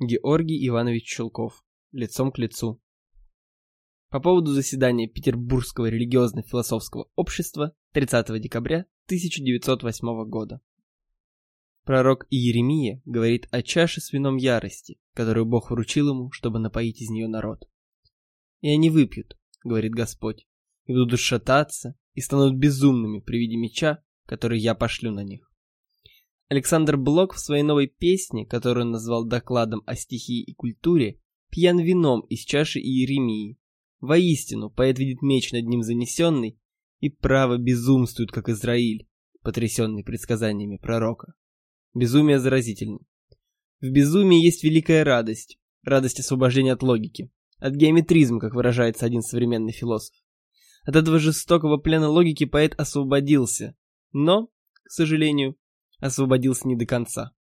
Георгий Иванович Чулков. Лицом к лицу. По поводу заседания Петербургского религиозно-философского общества 30 декабря 1908 года. Пророк Иеремия говорит о чаше с вином ярости, которую Бог вручил ему, чтобы напоить из нее народ. «И они выпьют, — говорит Господь, — и будут шататься, и станут безумными при виде меча, который я пошлю на них». Александр Блок в своей новой песне, которую он назвал докладом о стихии и культуре, пьян вином из чаши Иеремии. Воистину, поэт видит меч над ним занесенный и право безумствует, как Израиль, потрясенный предсказаниями пророка. Безумие заразительно. В безумии есть великая радость, радость освобождения от логики, от геометризма, как выражается один современный философ. От этого жестокого плена логики поэт освободился, но, к сожалению, освободился не до конца.